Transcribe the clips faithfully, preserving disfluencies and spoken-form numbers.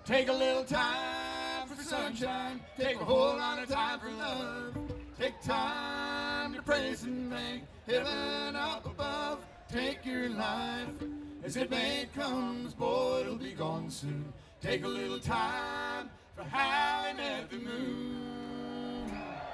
Take a little time for sunshine. Take a whole lot of time for love. Take time to praise and thank heaven up above. Take your life as it may comes, boy, it'll be gone soon. Take a little time for howling at the moon.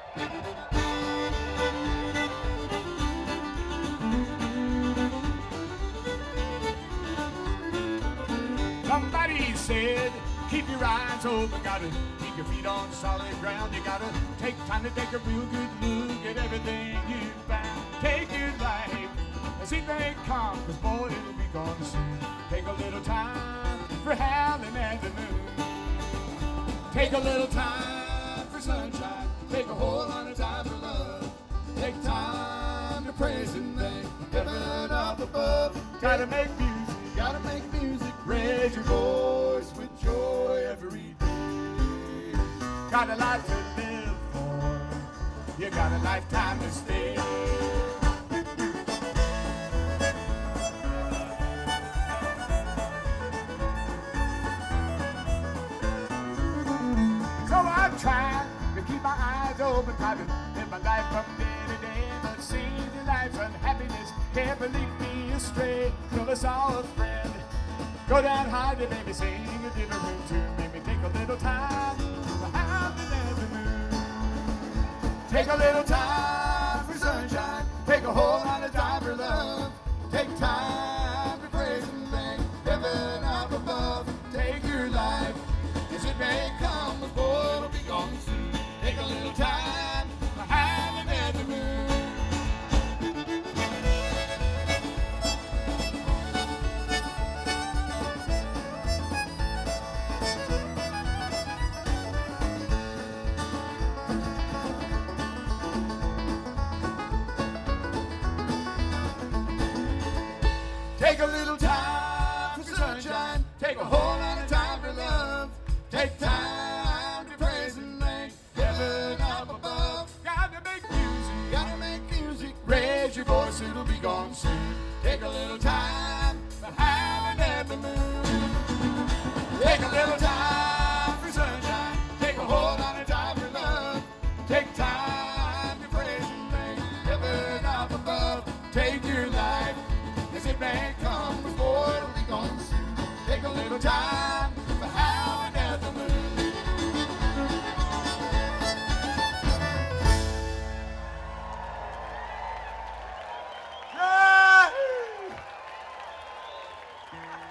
Somebody said, keep your eyes open, gotta keep your feet on solid ground. You gotta take time to take a real good look at everything you found. Take your life as it may come, cause boy, it'll be gone soon. Take a little time for howling at the moon. Take a little time for sunshine. Take a whole lot of time for love. Take time to praise and thank heaven up above. Gotta make music, gotta make music. Raise your voice with joy every day. Got a life to live for. You got a lifetime to stay. So I try to keep my eyes open, try to live my life from day to day. But seeing the life's unhappiness can't lead me astray. Till us all a friend. Go down high to baby, sing a different tune. Maybe take a little time for howling at the moon. Take a little time for sunshine. Take a whole lot of time for love. Take time to praise and thank heaven up above. Take your life as it may come, but boy, it'll be gone soon. Take a little time for howling at the moon. Take a little time for sunshine. Take a whole lot of time for love. Take time to praise and thank heaven up above. Gotta make music, gotta make music. Raise your voice, it'll be gone soon. Take a little time for howling at the moon. Take a little time for sunshine. Take a whole lot of time for love. Take time to praise and thank heaven up above. Take your life as it may come, before it'll be gone soon. Take a little time for howling at the moon. Yeah!